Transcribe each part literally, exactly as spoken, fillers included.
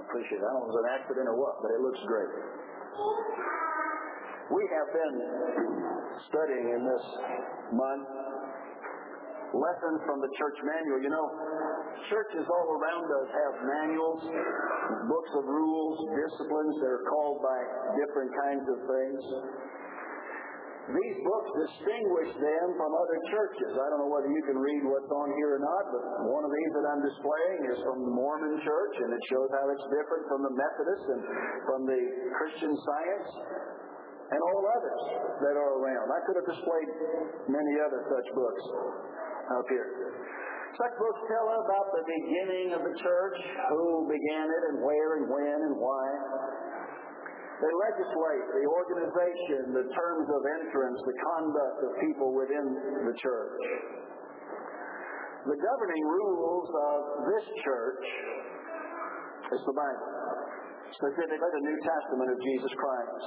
appreciate it. I don't know if it was an accident or what, but it looks great. We have been studying in this month lessons from the church manual. You know, churches all around us have manuals, books of rules, disciplines that are called by different kinds of things. These books distinguish them from other churches. I don't know whether you can read what's on here or not, but one of these that I'm displaying is from the Mormon Church, and it shows how it's different from the Methodist and from the Christian Science and all others that are around. I could have displayed many other such books up here. Such books tell about the beginning of the church, who began it and where and when and why. They legislate the organization, the terms of entrance, the conduct of people within the church. The governing rules of this church is the Bible, specifically the New Testament of Jesus Christ.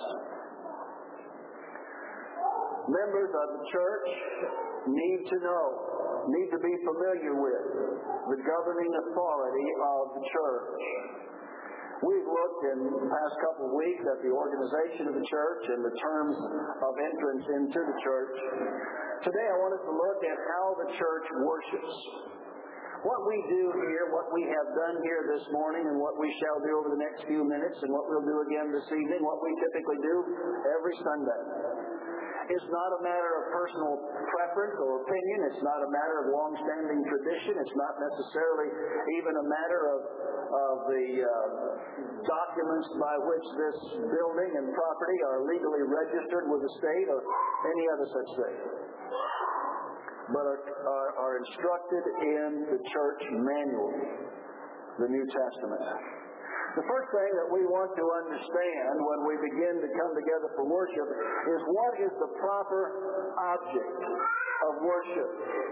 Members of the church need to know, need to be familiar with the governing authority of the church. We've looked in the past couple of weeks at the organization of the church and the terms of entrance into the church. Today I want us to look at how the church worships. What we do here, what we have done here this morning, and what we shall do over the next few minutes, and what we'll do again this evening, what we typically do every Sunday. It's not a matter of personal preference or opinion. It's not a matter of long-standing tradition. It's not necessarily even a matter of, of the uh, documents by which this building and property are legally registered with the state or any other such thing, but are, are, are instructed in the church manual, the New Testament. The first thing that we want to understand when we begin to come together for worship is what is the proper object of worship.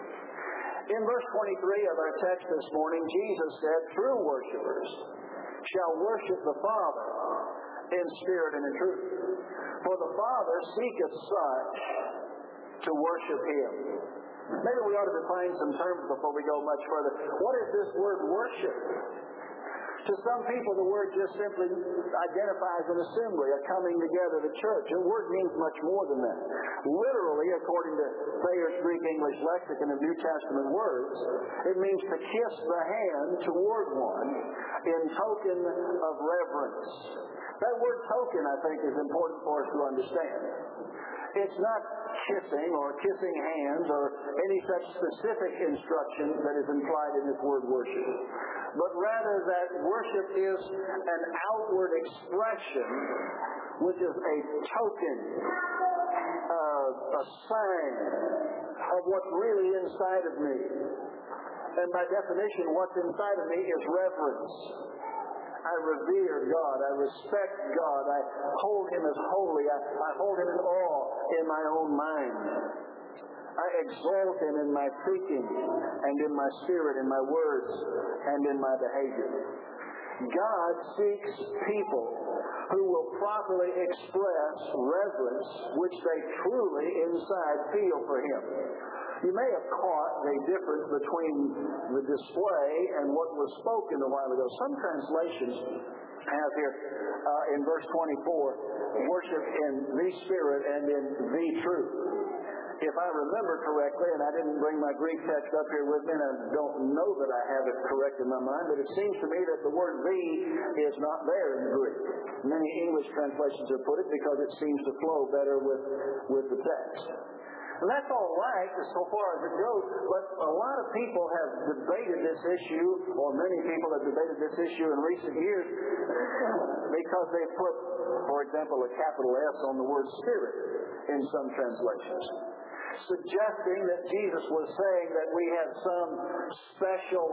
In verse twenty-three of our text this morning, Jesus said, "True worshipers shall worship the Father in spirit and in truth. For the Father seeketh such to worship Him." Maybe we ought to define some terms before we go much further. What is this word worship? To some people, the word just simply identifies an assembly, a coming together, the church. The word means much more than that. Literally, according to Thayer's Greek English lexicon of New Testament words, it means to kiss the hand toward one in token of reverence. That word token, I think, is important for us to understand. It's not kissing or kissing hands or any such specific instruction that is implied in this word worship, but rather that worship is an outward expression, which is a token, uh, a sign of what's really inside of me. And by definition, what's inside of me is reverence. I revere God. I respect God. I hold Him as holy. I, I hold Him in awe in my own mind. I exalt Him in my thinking and in my spirit, in my words, and in my behavior. God seeks people who will properly express reverence which they truly inside feel for Him. You may have caught the difference between the display and what was spoken a while ago. Some translations have here uh, in verse twenty-four, worship in the Spirit and in the truth. If I remember correctly, and I didn't bring my Greek text up here with me, and I don't know that I have it correct in my mind, but it seems to me that the word "the" is not there in the Greek. Many English translations have put it because it seems to flow better with, with the text. And that's all right so far as it goes, but a lot of people have debated this issue, or many people have debated this issue in recent years because they put, for example, a capital S on the word Spirit in some translations, suggesting that Jesus was saying that we had some special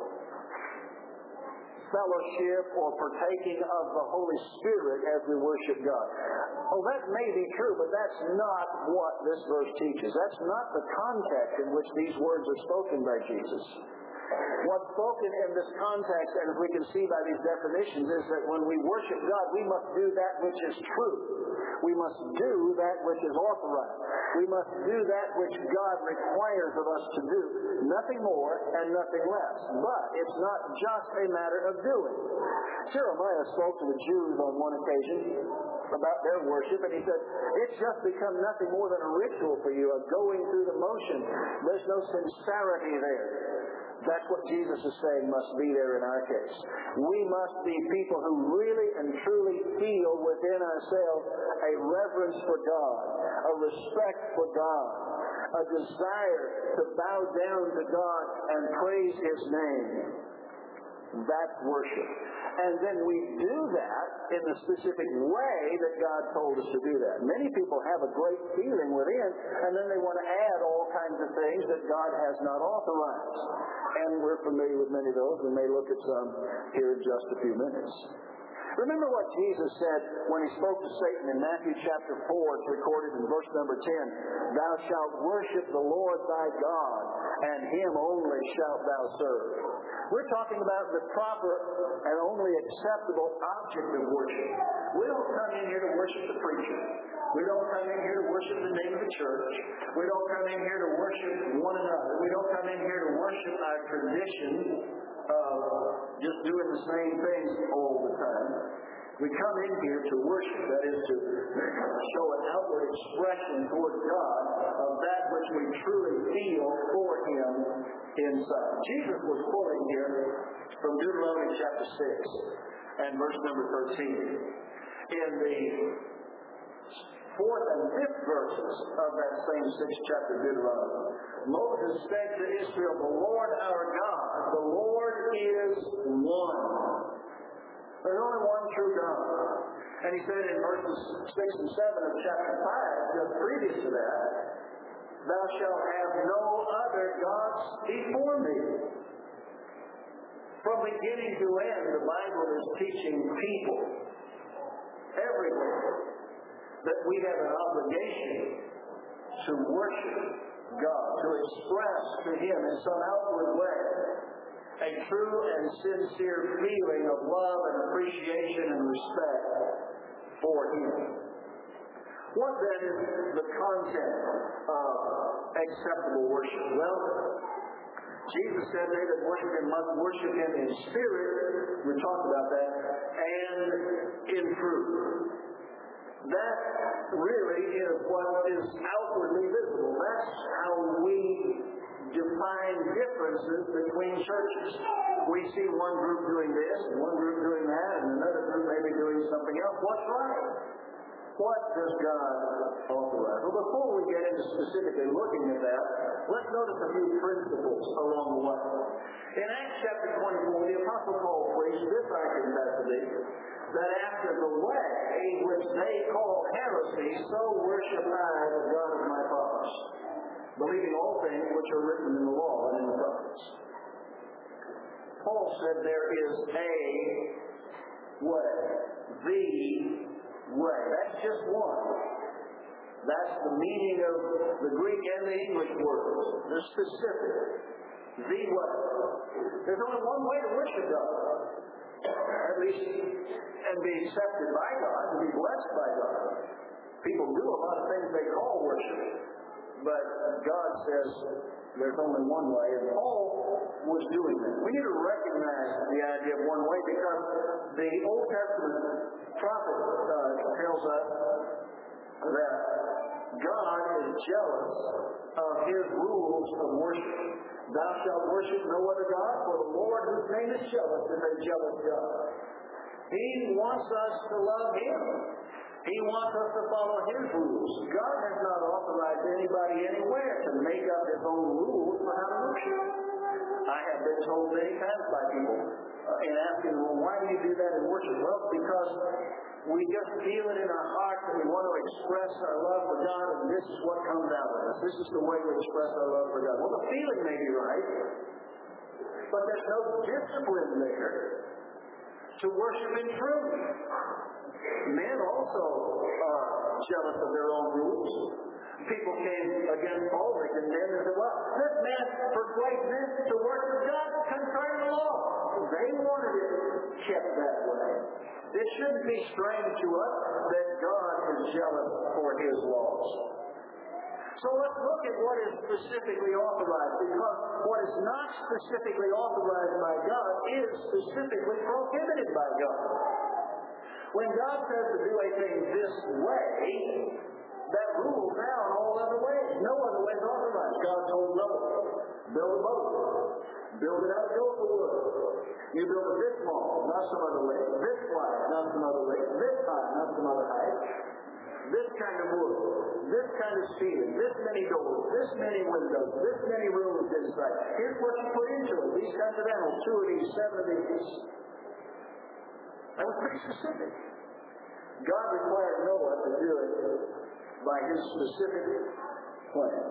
fellowship or partaking of the Holy Spirit as we worship God. Oh, that may be true, but that's not what this verse teaches. That's not the context in which these words are spoken by Jesus. What's spoken in this context, and as we can see by these definitions, is that when we worship God, we must do that which is true. We must do that which is authorized. We must do that which God requires of us to do. Nothing more and nothing less. But it's not just a matter of doing. Jeremiah spoke to the Jews on one occasion about their worship, and he said, it's just become nothing more than a ritual for you, a going through the motion. There's no sincerity there. That's what Jesus is saying must be there in our case. We must be people who really and truly feel within ourselves a reverence for God, a respect for God, a desire to bow down to God and praise His name. That's worship. And then we do that in the specific way that God told us to do that. Many people have a great feeling within, and then they want to add all kinds of things that God has not authorized. And we're familiar with many of those. We may look at some here in just a few minutes. Remember what Jesus said when He spoke to Satan in Matthew chapter four. It's recorded in verse number ten. Thou shalt worship the Lord thy God, and Him only shalt thou serve. We're talking about the proper and only acceptable object of worship. We don't come in here to worship the preacher. We don't come in here to worship the name of the church. We don't come in here to worship one another. We don't come in here to worship our tradition of just doing the same things all the time. We come in here to worship, that is to show an outward expression toward God of that which we truly feel for Him inside. Jesus was quoting here from Deuteronomy chapter six and verse number thirteen. In the fourth and fifth verses of that same sixth chapter of Deuteronomy, Moses said to Israel, the Lord our God, the Lord is one. There's only one true God. And he said in verses six and seven of chapter five, just previous to that, thou shalt have no other gods before me. From beginning to end, the Bible is teaching people everywhere that we have an obligation to worship God, to express to Him in some outward way a true and sincere feeling of love and appreciation and respect for Him. What then is the content of acceptable worship? Well, Jesus said they that worship Him must worship Him in spirit, we talked about that, and in truth. That really is what is outwardly visible. That's how we define differences between churches. We see one group doing this, and one group doing that, and another group maybe doing something else. What's right? What does God authorize? Well, before we get into specifically looking at that, let's notice a few principles along the way. In Acts chapter twenty-four, the Apostle Paul preached this, I confess to thee, that after the way which they call heresy, so worship I the God of my fathers, believing all things which are written in the law and in the prophets. Paul said there is a way, the way. That's just one. That's the meaning of the Greek and the English words. They're specific. The way. There's only one way to worship God. At least, and be accepted by God, to be blessed by God. People do a lot of things they call worship. But God says there's only one way, and Paul was doing that. We need to recognize the idea of one way because the Old Testament prophet uh, tells us that God is jealous of His rules of worship. Thou shalt worship no other God, for the Lord whose name is jealous is a jealous God. He wants us to love Him. He wants us to follow His rules. God has not authorized anybody anywhere to make up His own rules for how to worship. I have been told many times by people uh, in asking, well, why do you do that in worship? Well, because we just feel it in our heart that we want to express our love for God, and this is what comes out of us. This is the way we express our love for God. Well, the feeling may be right, but there's no discipline there to worship in truth. Men also are jealous of their own rules. People came against Paul, they condemned and said, well, this man persuades men to worship God contrary to the law. They wanted it kept that way. It shouldn't be strange to us that God is jealous for His laws. So let's look at what is specifically authorized, because what is not specifically authorized by God is specifically prohibited by God. When God says to do a thing this way, that rules out all other ways. No other way is authorized. God told Noah, build a boat. Build it out of gopher wood. You build it this long, not some other way. This wide, not some other way. This high, not some other height. This kind of wood. This kind of ceiling. This many doors. This many windows. This many rooms inside. Here's what you put into it. These kinds of animals. Two of these, seven of these. That was pretty specific. God required Noah to do it by His specific plan.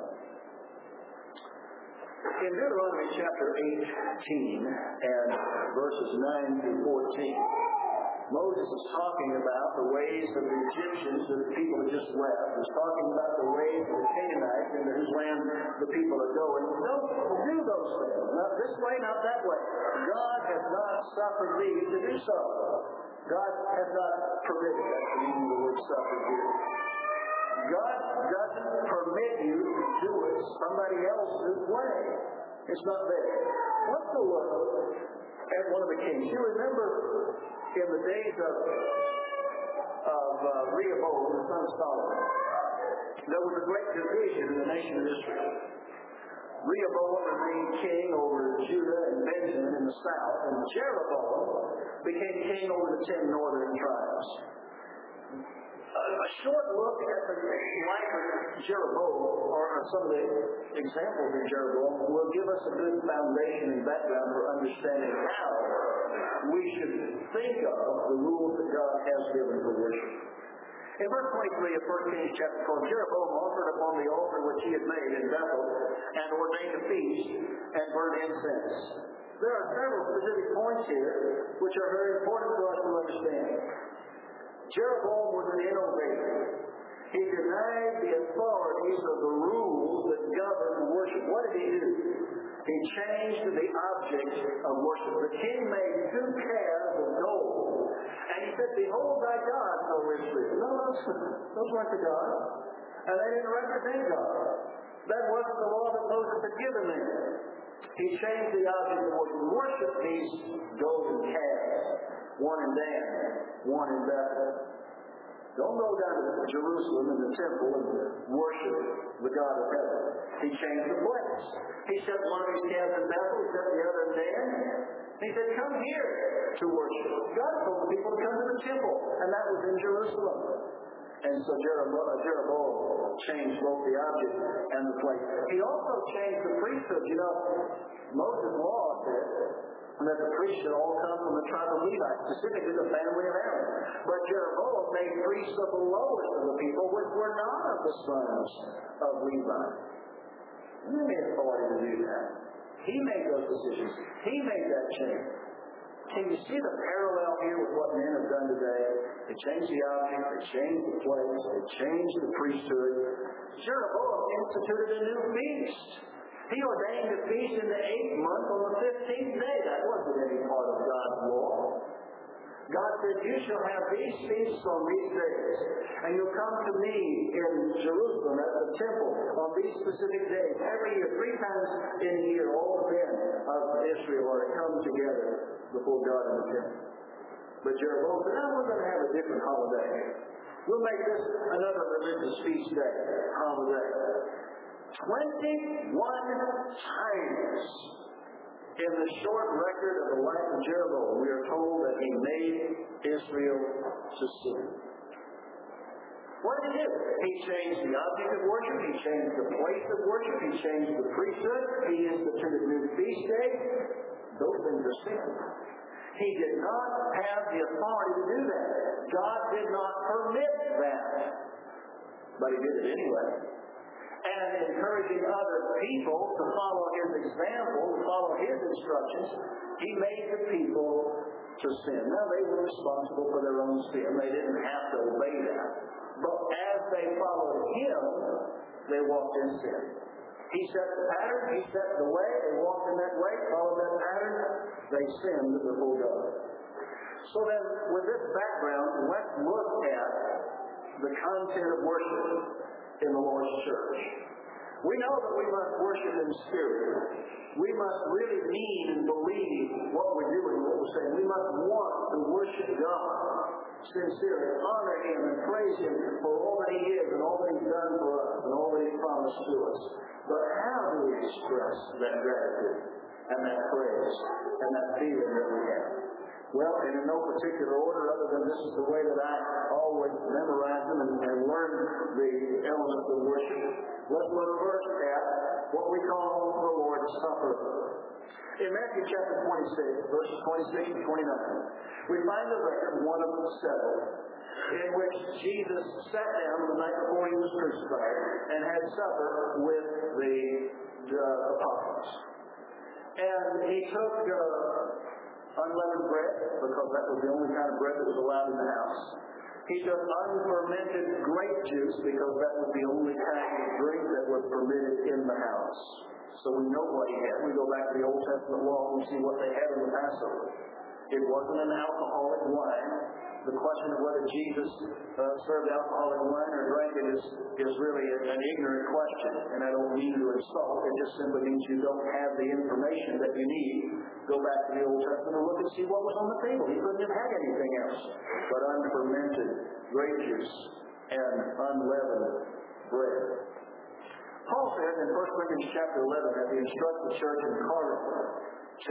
In Deuteronomy chapter eighteen and verses nine through fourteen, Moses is talking about the ways of the Egyptians that the people had just left. He's talking about the ways of the Canaanites into whose land the people are going. Don't do those things. Not this way, not that way. God has not suffered thee to do so. God has not permitted that. The meaning of the word suffered here. God doesn't permit you to do it somebody else's way. It's not there. Let's go look at one of the kings. You remember in the days of, of uh, Rehoboam, the son of Solomon, there was a great division in the nation of Israel. Rehoboam remained king over Judah and Benjamin in the south, and Jeroboam became king over the ten northern tribes. A short look at the life of Jeroboam, or some of the examples of Jeroboam, will give us a good foundation and background for understanding how we should think of the rules that God has given for worship. In verse twenty-three of First Kings chapter four, Jeroboam offered upon the altar which he had made in Bethel, and ordained a feast, and burned incense. There are several specific points here which are very important for us to understand. Jeroboam was an innovator. He denied the authorities of the rules that govern worship. What did he do? He changed the object of worship. The king made two calves of gold, and he said, "Behold thy God, O Israel." No, those, those weren't the God. And they didn't represent God. That wasn't the law that Moses had given them. He changed the object of worship. Worship these golden calves. One in Dan, one in Bethel. Don't go down to Jerusalem in the temple and worship the God of heaven. He changed the place. He set one of his calves in Bethel, he set the other in Dan. He said, "Come here to worship." God told the people to come to the temple, and that was in Jerusalem. And so Jeroboam, Jeroboam changed both the object and the place. He also changed the priesthood. You know, Moses' law said that the priests should all come from the tribe of Levi, specifically the family of Aaron. But Jeroboam made priests of the lowest of the people, which were not of the sons of Levi. He had authority to do that. He made those decisions. He made that change. Can you see the parallel here with what men have done today? They changed the object, they changed the place, they changed the priesthood. Jeroboam instituted a new feast. He ordained a feast in the eighth month on the fifteenth day. That wasn't any part of God's law. God said, "You shall have these feasts on these days, and you'll come to me in Jerusalem at the temple on these specific days. Every year, three times in a year, all the men of Israel are to come together before God in the temple." But Jeroboam said, "No, we're going to have a different holiday. We'll make this another religious feast day, holiday." Twenty-one times in the short record of the life of Jeroboam, we are told that he made Israel to sin. What did he do? He changed the object of worship. He changed the place of worship. He changed the priesthood. He instituted new feast days. Those things are sin. He did not have the authority to do that. God did not permit that. But he did it anyway. And encouraging other people to follow his example, to follow his instructions, he made the people to sin. Now, they were responsible for their own sin. They didn't have to obey that. But as they followed him, they walked in sin. He set the pattern, he set the way, they walked in that way, followed that pattern, they sinned before God. So then, with this background, let's look at the content of worship in the Lord's church. We know that we must worship in spirit. We must really mean and believe what we're doing, what we're saying. We must want to worship God sincerely, honor Him and praise Him for all that He is and all that He's done for us and all that He's promised to us. But how do we express that gratitude and that praise and that feeling that we have? Well, in no particular order other than this is the way that I always memorize them and, and learn the elements of worship. Let's look first at what we call the Lord's Supper. In Matthew chapter twenty-six, verses twenty-six and twenty-nine, we find the record, one of seven, in which Jesus sat down the night before He was crucified and had supper with the, the apostles. And He took uh, unleavened bread, because that was the only kind of bread that was allowed in the house. He took unfermented grape juice, because that was the only kind of drink that was permitted in the house. So we know what He had. We go back to the Old Testament law and we see what they had in the Passover. It wasn't an alcoholic wine. The question of whether Jesus uh, served alcoholic wine or drank it is, is really an ignorant question. And I don't mean to insult. It just simply means you don't have the information that you need. Go back to the Old Testament and look and see what was on the table. He couldn't have had anything else but unfermented grape juice and unleavened bread. Paul says in First Corinthians chapter eleven that he instructs the church in Corinth to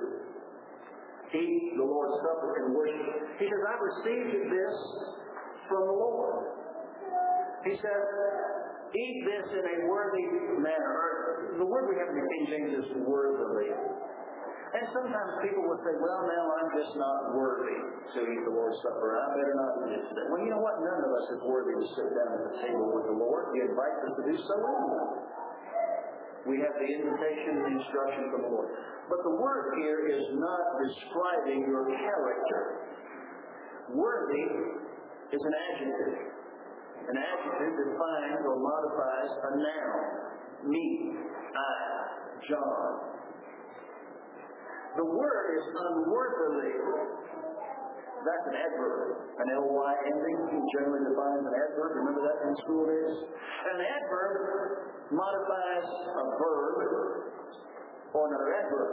eat the Lord's Supper and worship. He says, I've received this from the Lord. He says, eat this in a worthy manner. The word we have in the King James is worthily. And sometimes people would say, well, now I'm just not worthy to eat the Lord's Supper. I better not do this today. Well, you know what? None of us is worthy to sit down at the table with the Lord. He invites us to do so anyway. We have the invitation and the instruction from the Lord. But the word here is not describing your character. Worthy is an adjective. An adjective defines or modifies a noun. Me, I, John. The word is unworthily. That's an adverb. An L Y ending generally defines an adverb. Remember that from school days? An adverb modifies a verb or another adverb.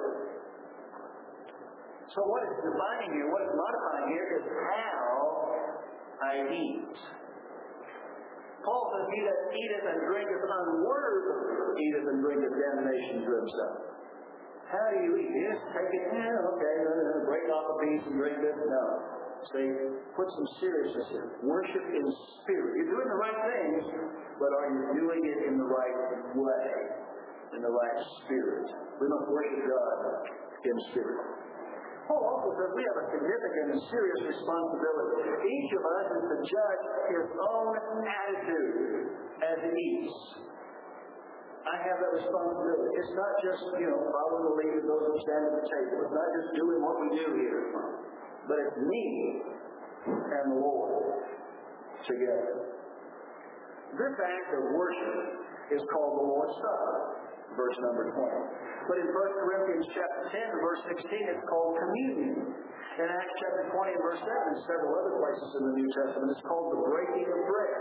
So what it's defining here, what it's modifying here is how I eat. Paul says, he that eateth and drinketh unworthily eateth and drinketh damnation to himself. How do you eat? You just take it, yeah, okay, uh, break off a piece and drink this. No. See, put some seriousness in it. Worship in spirit. You're doing the right things, but are you doing it in the right way? In the right spirit? We must worship God in spirit. Paul also says we have a significant and serious responsibility. Each of us is to judge his own attitude as he eats. I have that responsibility. It's not just, you know, following the lead of those who stand at the table. It's not just doing what we do here. But it's me and the Lord together. This act of worship is called the Lord's Supper, verse number twenty. But in First Corinthians chapter ten, verse sixteen, it's called communion. In Acts chapter twenty, verse seven, and several other places in the New Testament, it's called the breaking of bread.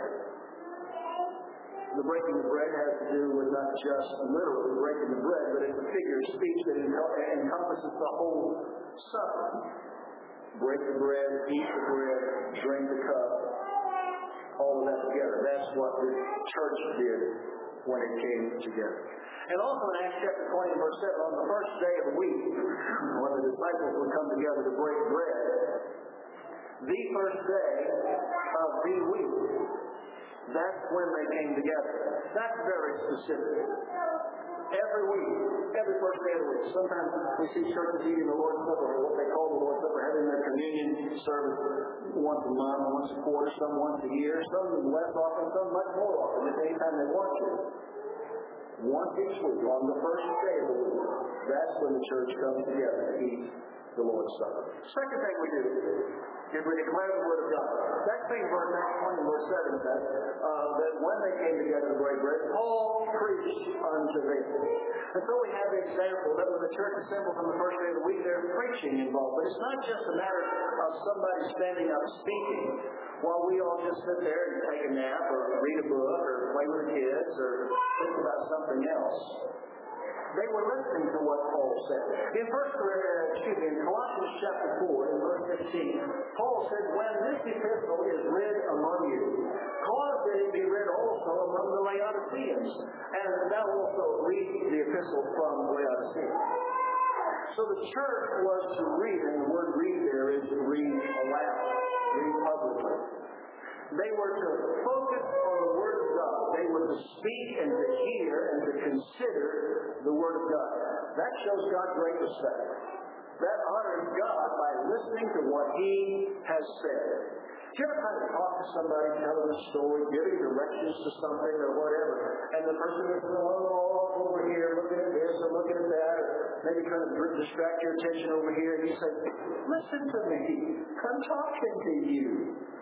The breaking of bread has to do with not just literally breaking the bread, but it's a figure of speech that encompasses the whole supper. Break the bread, eat the bread, drink the cup, all of that together. That's what the church did when it came together. And also in Acts chapter twenty, verse seven, on the first day of the week, when the disciples would come together to break bread, the first day of the week, that's when they came together. That's very specific. Every week, every first day of the week. Sometimes we see churches eating the Lord's Supper, or what they call the Lord's Supper, having their communion service once a month, once a quarter, some once a year, some less often, some much more often, at any time they want to. Once each week, on the first day of the week, that's when the church comes together to eat the Lord's Supper. Second thing we do is we declare the Word of God. That same verse, Acts twenty, verse seven says, uh, that when they came together to break bread, Paul preached unto them. And so we have the example that when the church assembles on the first day of the week, there's preaching involved. But it's not just a matter of somebody standing up speaking while we all just sit there and take a nap or read a book or play with the kids or think about something else. They were listening to what Paul said. In First, uh, excuse me, in Colossians chapter four, in verse fifteen, Paul said, "When this epistle is read among you, cause that it be read also among the Laodiceans, and thou also read the epistle from Laodicea." So the church was to read, and the word read there is to read aloud, read publicly. They were to focus on the Word of God. They were to speak and to hear and to consider the Word of God. That shows God great respect. That honors God by listening to what He has said. Do you ever try to talk to somebody, tell them a story, giving directions to something or whatever, and the person is oh, over here looking at this or looking at that, or maybe trying to distract your attention over here, and you say, "Listen to me. I'm talking to you."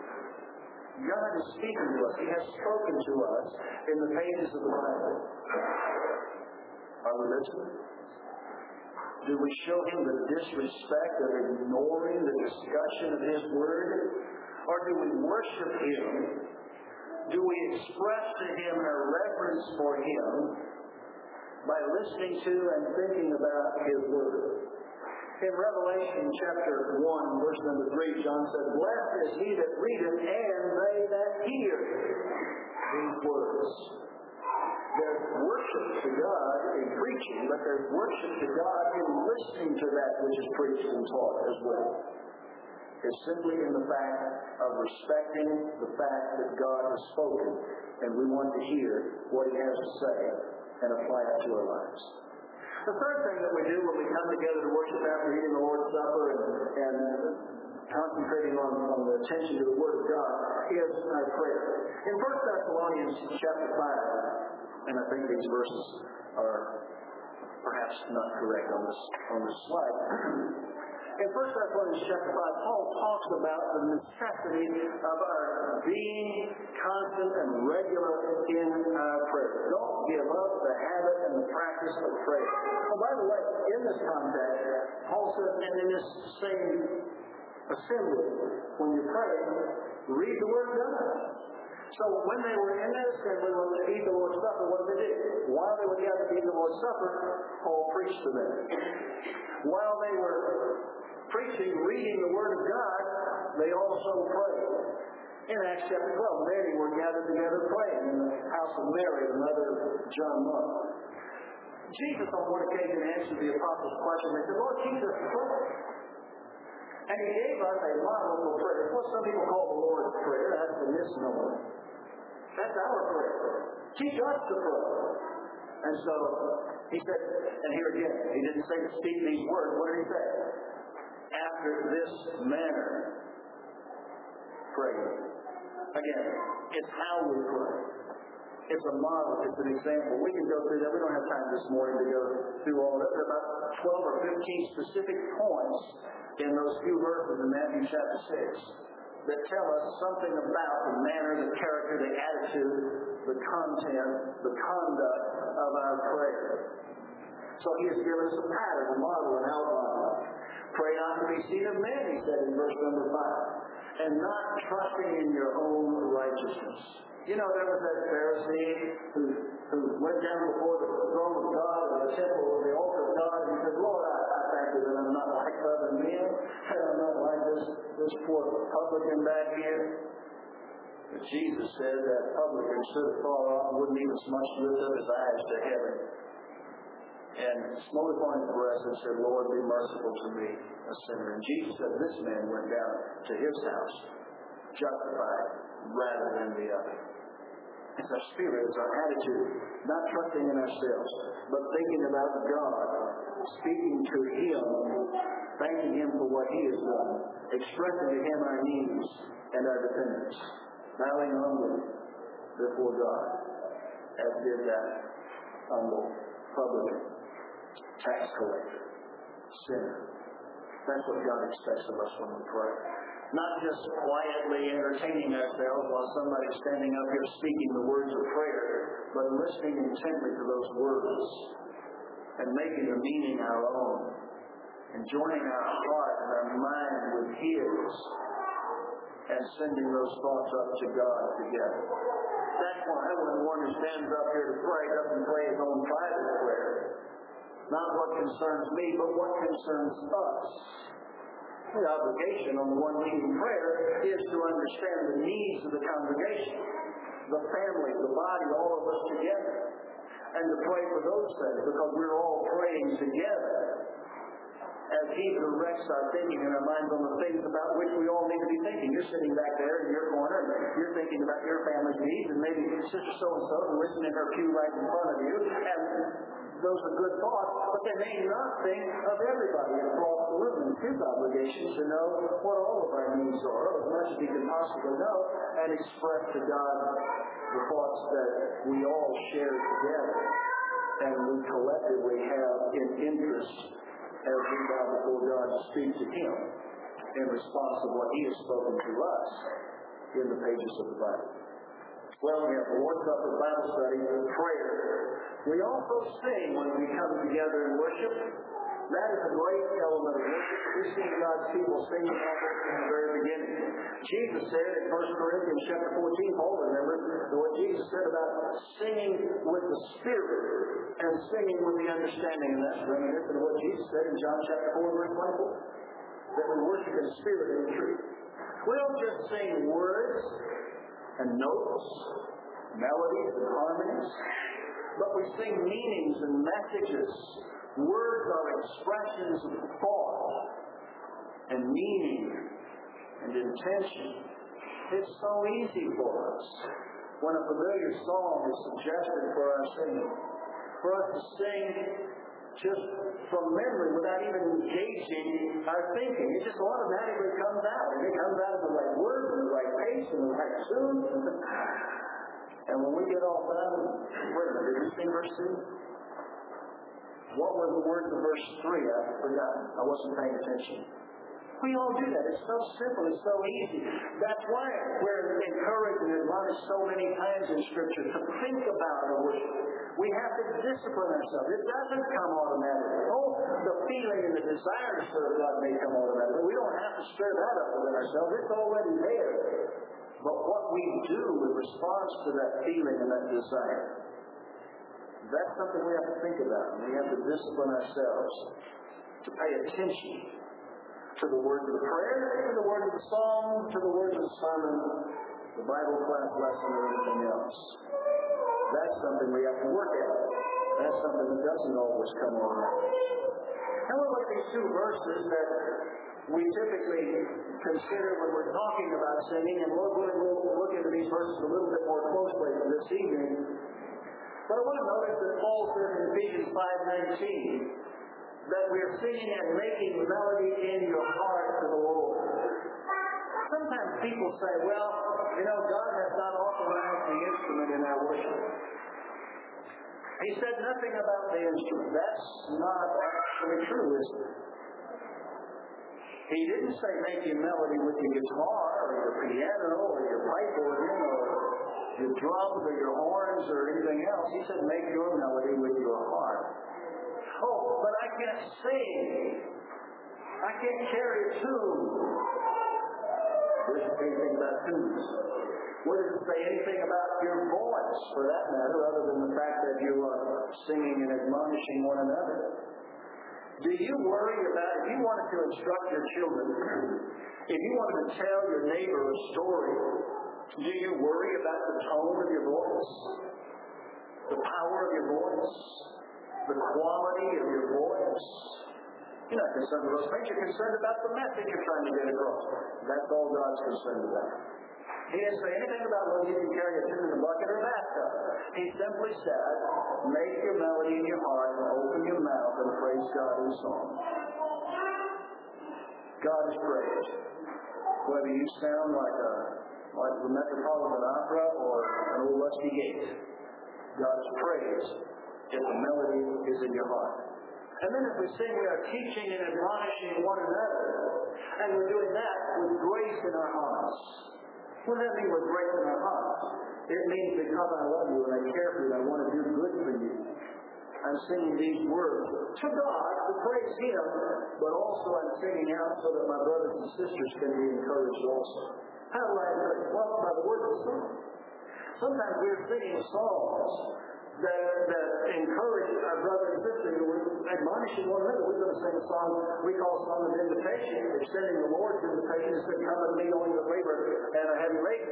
God is speaking to us. He has spoken to us in the pages of the Bible. Are we listening? Do we show Him the disrespect of ignoring the discussion of His Word? Or do we worship Him? Do we express to Him our reverence for Him by listening to and thinking about His Word? In Revelation chapter one, verse number three, John said, "Blessed is he that readeth and they that hear these words." There's worship to God in preaching, but there's worship to God in listening to that which is preached and taught as well. It's simply in the fact of respecting the fact that God has spoken, and we want to hear what He has to say and apply it to our lives. The third thing that we do when we come together to worship after eating the Lord's Supper and, and concentrating on, on the attention to the Word of God is our prayer. In First Thessalonians chapter five, and I think these verses are perhaps not correct on this on this slide. In First Thessalonians chapter five, Paul talks about the necessity of our being constant and regular in our prayer. Don't give up the habit and the practice of prayer. Oh, by the way, in this context, Paul says, and in this same assembly, when you pray, read the Word of God. So when they were in that assembly, when they eat the Lord's Supper, what did they do? While they were gathered to eat the Lord's Supper, Paul preached to them. While they were preaching, reading the Word of God, they also prayed. In Acts chapter twelve, many were gathered together praying in the house of Mary, the mother of John Mark. Jesus on one occasion answered the apostles' question. They said, "Lord, teach us to pray." And He gave us a model for prayer. It's what some people call the Lord's Prayer. That's the misnomer. That's our prayer. Teach us to pray. And so He said, and here again, He didn't say to speak these words. What did He say? After this manner, pray. Again, it's how we pray. It's a model. It's an example. We can go through that. We don't have time this morning to go through all of it. There are about twelve or fifteen specific points in those few verses in Matthew chapter six that tell us something about the manner, the character, the attitude, the content, the conduct of our prayer. So He has given us a pattern, a model, an outline. Pray not to be seen of men, He said in verse number five, and not trusting in your own righteousness. You know, there was that Pharisee who, who went down before the throne of God or the temple or the altar of God, and he said, "Lord, I, I thank you that I'm not like other men, and I'm not like this, this poor publican back here." But Jesus said that publican should have fallen off and wouldn't even so much lift up his eyes to heaven. And smote upon his breast and said, "Lord, be merciful to me, a sinner." And Jesus said, "This man went down to his house justified rather than the other." It's our spirit, it's our attitude, not trusting in ourselves, but thinking about God, speaking to Him, thanking Him for what He has done, expressing to Him our needs and our dependence, bowing humbly before God, as did that humble publican, tax collector, sinner. That's what God expects of us when we pray. Not just quietly entertaining ourselves while somebody's standing up here speaking the words of prayer, but listening intently to those words and making the meaning our own, and joining our heart and our mind with His, and sending those thoughts up to God together. That's why when one who stands up here to pray doesn't pray his own private prayer. Not what concerns me, but what concerns us. The obligation on the one leading prayer is to understand the needs of the congregation, the family, the body, all of us together, and to pray for those things, because we're all praying together as He directs our thinking and our minds on the things about which we all need to be thinking. You're sitting back there in your corner, and you're thinking about your family's needs, and maybe Sister so-and-so who isn't in her pew right in front of you, and those are good thoughts, but they may not think of everybody across the room. It's His obligation to know what all of our needs are, as much as He can possibly know, and express to God the thoughts that we all share together and we collectively have in interest as we bow before God to speak to Him in response to what He has spoken to us in the pages of the Bible. Well, we have the Lord's Supper, Bible study, prayer. We also sing when we come together in worship. That is a great element of worship. We see God's people singing almost from the very beginning. Jesus said in First Corinthians chapter fourteen, Paul remembers what Jesus said about singing with the Spirit and singing with the understanding. And that's reminiscent of what Jesus said in John chapter four, verse twenty-four. That we worship in spirit and in truth. We don't just sing words and notes, melodies and harmonies, but we sing meanings and messages. Words are expressions of thought and meaning and intention. It's so easy for us when a familiar song is suggested for our singing, for us to sing just from memory without even engaging our thinking. It just automatically comes out, and it comes out of the right words and the right pace and the right tune. And when we get all done, wait a minute, did we sing verse two? What were the words of verse three? I've forgotten. I wasn't paying attention. We all do that. It's so simple. It's so easy. That's why we're encouraged and admonished so many times in Scripture to think about our worship. We have to discipline ourselves. It doesn't come automatically. Oh, the feeling and the desire to serve God may come automatically. We don't have to stir that up within ourselves. It's already there. But what we do in response to that feeling and that desire, that's something we have to think about. We have to discipline ourselves to pay attention to the words of the prayer, to the words of the song, to the words of the sermon, the Bible class lesson, or anything else. That's something we have to work at. That's something that doesn't always come around. Now we'll look at these two verses that we typically consider when we're talking about singing, and we'll, we'll look into these verses a little bit more closely this evening. But I want to notice that Paul says in Ephesians five nineteen that we're singing and making melody in your heart to the Lord. Sometimes people say, well, you know, God has not authorized the instrument in our worship. He said nothing about the instrument. That's not actually true, is it? He didn't say make your melody with your guitar or your piano or your pipe organ or your drums or your horns or anything else. He said make your melody with your heart. Oh, but I can't sing. I can't carry a tune. Where does it say anything about tunes? Where does it say anything about your voice, for that matter, other than the fact that you are singing and admonishing one another? Do you worry about, if you wanted to instruct your children, if you wanted to tell your neighbor a story, do you worry about the tone of your voice? The power of your voice? The quality of your voice? You're not concerned with those things. You're concerned about the message you're trying to get across. That's all God's concerned about. He didn't say anything about whether you can carry a tune in a bucket or a bathtub. He simply said, make your melody in your heart and open your mouth and praise God in song. God is praised. Whether you sound like a like the Metropolitan Opera or an old rusty gate, God is praised if the melody is in your heart. And then as we sing, we are teaching and admonishing one another. And we're doing that with grace in our hearts. What does that mean with grace in our hearts? It means because I love you and I care for you and I want to do good for you. I'm singing these words to God to praise Him, but also I'm singing out so that my brothers and sisters can be encouraged also. How do I encourage? Well, by the words of the song. Sometimes we're singing songs that, that encourage our brother and sister who are admonishing one another. We're going to sing a song we call a song of invitation, extending the Lord's invitation. He said, come and meet all you that labor and are heavy laden.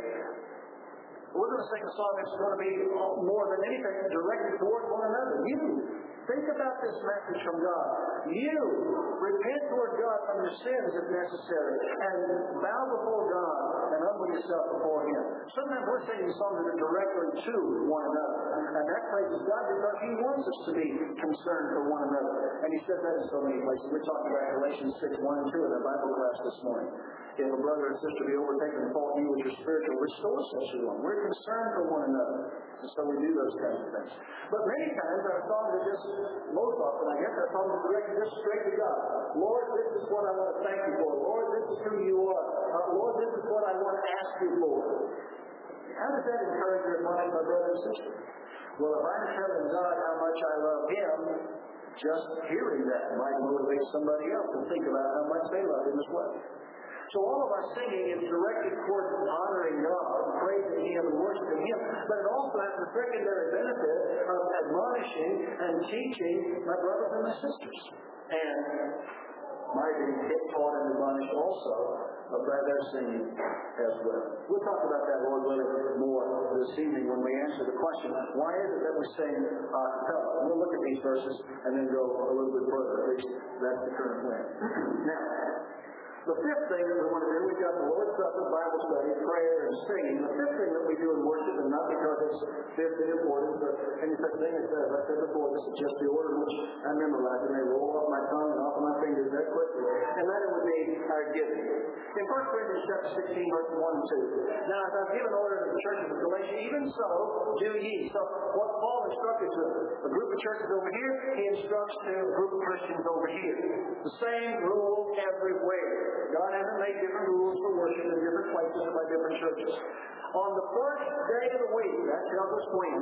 We're going to sing a song that's going to be more than anything directed toward one another. You, think about this message from God. You, repent toward God from your sins if necessary, and bow before God and humble yourself before Him. Sometimes we're singing songs that are directly to one another. And that praises God because He wants us to be concerned for one another. And He says that in so many places. We're talking about Galatians six, one and two in our Bible class this morning. If a brother or sister be overtaken and fault you with your spiritual, restore such a one. We're concerned for one another. And so we do those kinds of things. But many times our songs are just, most often I guess, our songs are directed just straight to God. Lord, this is what I want to thank you for. Lord, this is who you are. Uh, Lord, this is what I want to ask you for. How does that encourage your mind, my brother and sister? Well, if I'm telling God how much I love Him, just hearing that might motivate somebody else to think about how much they love Him as well. So all of our singing is directed towards honoring God, praising Him, and worshiping Him. But it also has the secondary benefit of admonishing and teaching my brothers and my sisters. And my being taught and admonished also by their singing as well. We'll talk about that, Lord willing, more this evening when we answer the question, why is it that we sing a cappella? We'll look at these verses and then go a little bit further. At least that's the current plan. Now, the fifth thing that we want to do, we've got the Lord's Supper, Bible study, prayer, and singing. The fifth thing that we do in worship, and not because it's fifth and important, but any such thing as that, as I said before, this is just the order in which I memorize it. They roll off my tongue and off my fingers that quickly. And that it would be our giving. In First Corinthians chapter sixteen, verses one and two. Now, as I've given order to the churches of Galatia, even so do ye. So, what Paul instructed to a group of churches over here, he instructs to a group of Christians over here. The same rule everywhere. God hasn't made different rules for worship in different places and by different churches. On the first day of the week, that tells us when,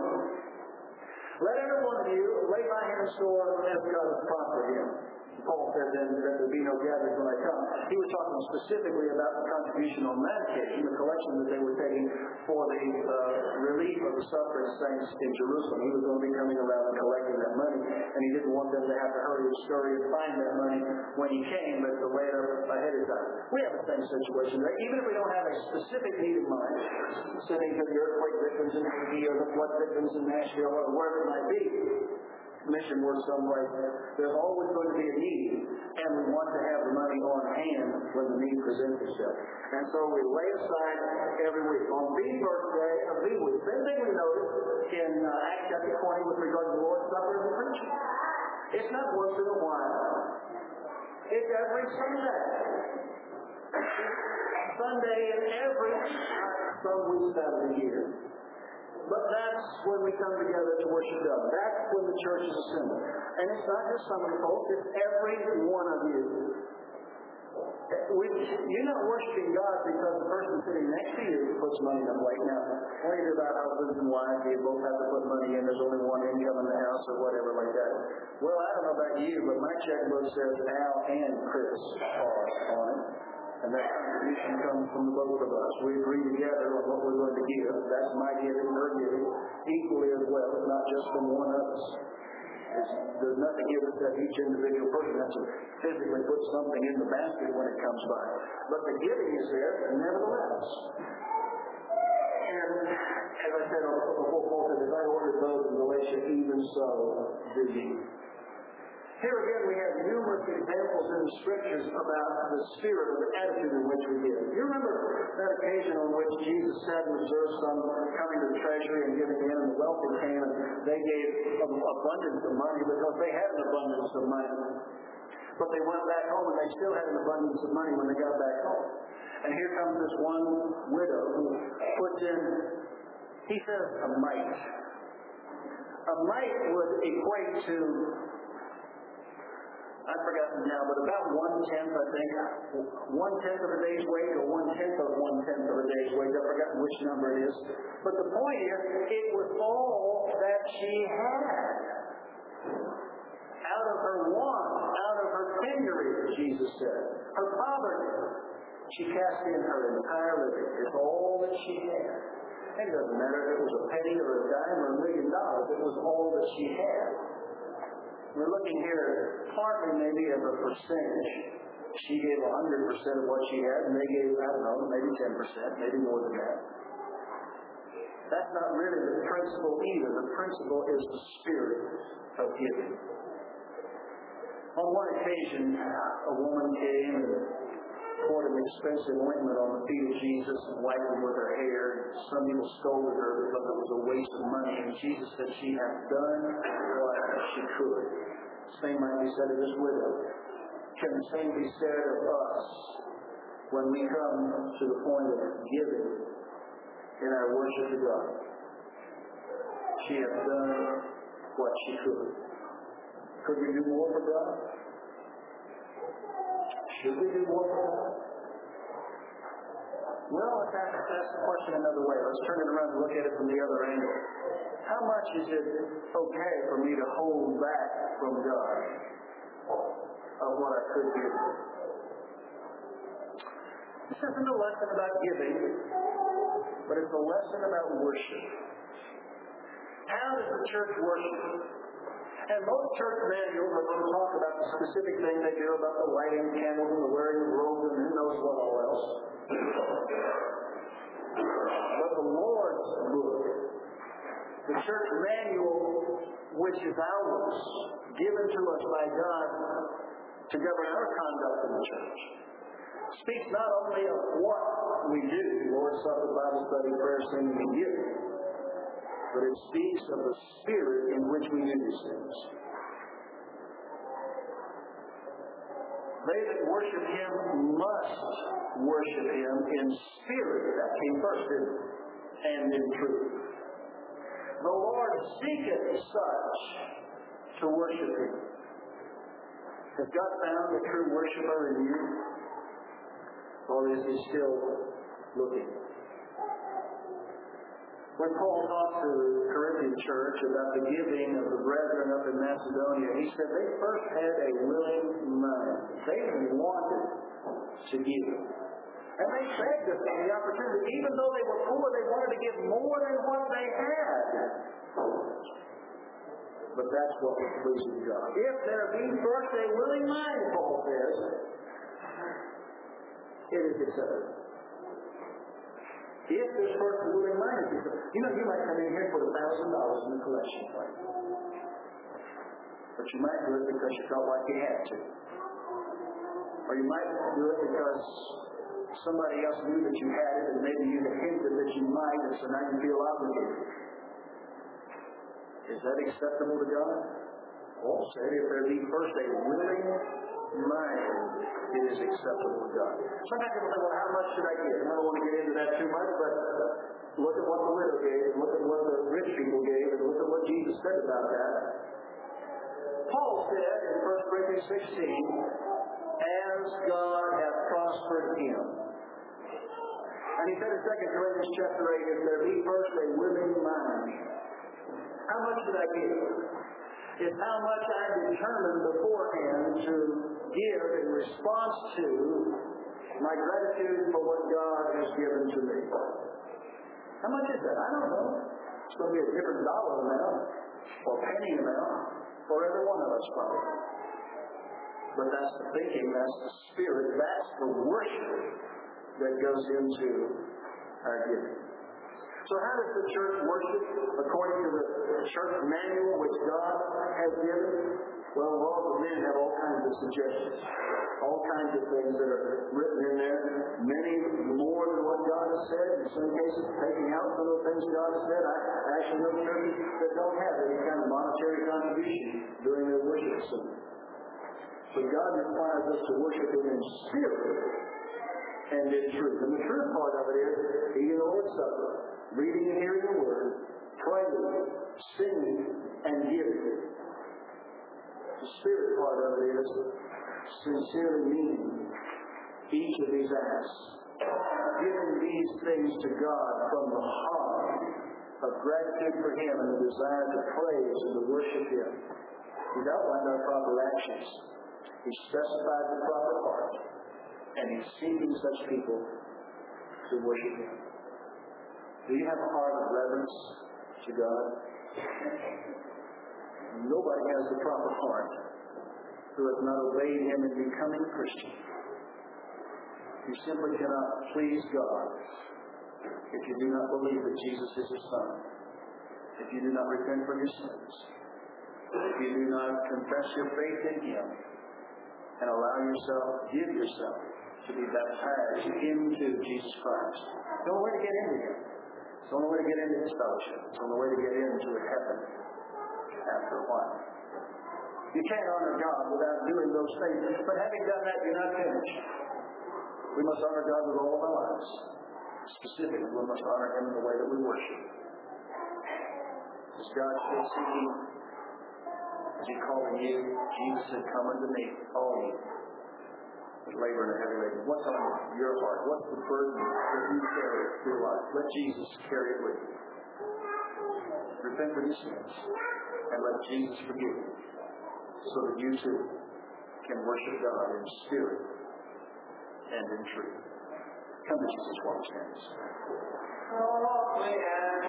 let every one of you lay by him in store as God has prospered him. Paul said then that there be no gatherings when I come. He was talking specifically about the contribution on that occasion, the collection that they were taking for the uh, relief of the suffering saints in Jerusalem. He was going to be coming around and collecting that money, and he didn't want them to have to hurry and scurry and find that money when he came, but to lay it up ahead of time. We have the same situation there. Even if we don't have a specific need in mind, sending to the earthquake victims in Haiti or the flood victims in Nashville or wherever it might be, mission work someplace, there's always going to be a need, and we want to have the money on hand when the need presents itself. And so we lay aside every week. On the birthday of the week, same thing we noticed in uh, Acts chapter twenty with regard to the Lord's Supper and the preaching. It's not once in a while. It's every Sunday. Sunday in every some weeks out of the year. But that's when we come together to worship God. That's when the church is assembled. And it's not just some of the folks, it's every one of you. We, you're not worshiping God because the person sitting next to you puts money in the plate. Now, when you hear about husbands and wives, you both have to put money in, there's only one income in the house or whatever like that. Well, I don't know about you, but my checkbook says Al and Chris are on it. And that contribution comes from the both of us. We agree together on what we're going to give. That's my giving, her giving, equally as well. It's not just from one of us. It's, there's nothing given that each individual person has to physically put something in the basket when it comes by. But the giving is there, nevertheless. And as I said before, Paul said, as I ordered those in Galatia, even so did ye. Here again we have numerous examples in the Scriptures about the spirit or the attitude in which we give. You remember that occasion on which Jesus sat and observed some coming to the treasury and giving in, and the wealthy came and they gave an abundance of money because they had an abundance of money. But they went back home and they still had an abundance of money when they got back home. And here comes this one widow who puts in, he says, a mite. A mite would equate to I've forgotten now, but about one-tenth, I think, one-tenth of a day's wage or one-tenth of one-tenth of a day's wage. I've forgotten which number it is. But the point is, it was all that she had. Out of her want, out of her penury, Jesus said, her poverty, she cast in her entire living. It's all that she had. It doesn't matter if it was a penny or a dime or a million dollars. It was all that she had. We're looking here partly maybe as a percentage. She gave one hundred percent of what she had, and they gave, I don't know, maybe ten percent, maybe more than that. That's not really the principle either. The principle is the spirit of giving. On one occasion, a woman came and poured an expensive ointment on the feet of Jesus and wiped them with her hair. Some people scolded her because it was a waste of money, and Jesus said she had done what she could. The same might be said of this widow. Can the same be said of us when we come to the point of giving in our worship to God? She has done what she could. Could we do more for God? Should we do more for God? Well, let's ask, ask the question another way. Let's turn it around and look at it from the other angle. How much is it okay for me to hold back from God of what I could give? This isn't a lesson about giving, but it's a lesson about worship. How does the church worship? And most church manuals are going to talk about the specific thing they do about the lighting candles and the wearing of robes and who knows what all else. But the Lord's book, the church manual, which is ours, given to us by God to govern our conduct in the church, speaks not only of what we do, Lord's Supper, Bible study, prayer, singing, and giving, but it speaks of the spirit in which we do these things. They that worship Him must worship Him in spirit. That came first, didn't it? And in truth. The Lord seeketh such to worship Him. Has God found a true worshiper in you? Or is He still looking? When Paul talked to the Corinthian church about the giving of the brethren up in Macedonia, he said they first had a willing mind. They wanted to give. And they begged us for the opportunity. Even though they were poor, they wanted to give more than what they had. But that's what was pleasing God. If there be first a willing mind, Paul says, it is acceptable. If there's first a willing mind, you know, you might come in here and put a thousand dollars in the collection plate. But you might do it because you felt like you had to. Or you might do it because somebody else knew that you had it and maybe you had hinted that you might, and so now you feel obligated. Is that acceptable to God? Paul said, if there be first a willing mind, it is acceptable to God. Sometimes people say, well, how much should I give? And I don't want to get into that too much, but look at what the widow gave, and look at what the rich people gave, and look at what Jesus said about that. Paul said in First Corinthians sixteen, as God hath prospered him. And he said in Second Corinthians chapter eight, if there be first a willing mind, how much should I give? It's how much I determined beforehand to give in response to my gratitude for what God has given to me. How much is that? I don't know. It's going to be a different dollar amount or penny amount for every one of us probably. But that's the thinking, that's the spirit, that's the worship that goes into our giving. So how does the church worship according to the church manual which God has given? Well, laws of men have all kinds of suggestions, all kinds of things that are written in there, many more than what God has said. In some cases, taking out some of the things God has said. I actually know churches that don't have any kind of monetary contribution during their worship service. But God requires us to worship Him in spirit and in truth. And the truth part of it is eating the Lord's Supper, reading and hearing the Word, praying, singing, and giving. The spirit part of it is sincerely meaning each of these acts, giving these things to God from the heart of gratitude for Him and the desire to praise and to worship Him. He's outlined our proper actions. He's specified the proper heart, and He's seeking such people to worship Him. Do you have a heart of reverence to God? Nobody has the proper heart who has not obeyed Him in becoming a Christian. You simply cannot please God if you do not believe that Jesus is His Son, if you do not repent from your sins, if you do not confess your faith in Him and allow yourself, give yourself to be baptized into Jesus Christ. The only way to get into Him. It's the only way to get into His fellowship. It's the only way to get into heaven after a while. You can't honor God without doing those things. But having done that, you're not finished. We must honor God with all of our lives. Specifically, we must honor Him in the way that we worship. Is God still seeking? Is He calling you? Jesus said, "Come unto me, all ye that labor and are heavy laden." What's on your heart? What's the burden that you carry through life? Let Jesus carry it with you. Repent for your sins and let Jesus forgive you, so that you too can worship God in spirit and in truth. Come to Jesus while we stand.